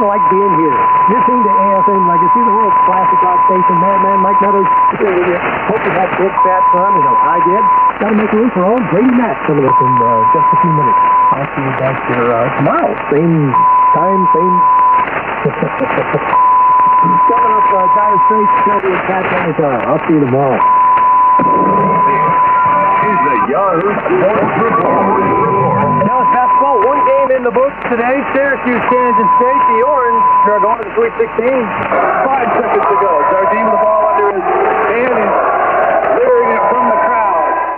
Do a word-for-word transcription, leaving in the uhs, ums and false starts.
kind of like being here. Listening to A F M Legacy, the world's classic rock station. Madman Mike Meadows. Hope you had good fat fun. You know, I did. Got to make room for old Brady Mack coming up in uh, just a few minutes. I'll see you back here uh, tomorrow. Same time, same... Coming up, uh, Dire Straits, Shelby and Pat Benatar. I'll see you tomorrow. He's the Yahoo Sports Report. Now it's basketball. One game in the books today. Syracuse, Kansas State. The Orange are going to the Sweet sixteen. Five seconds to go.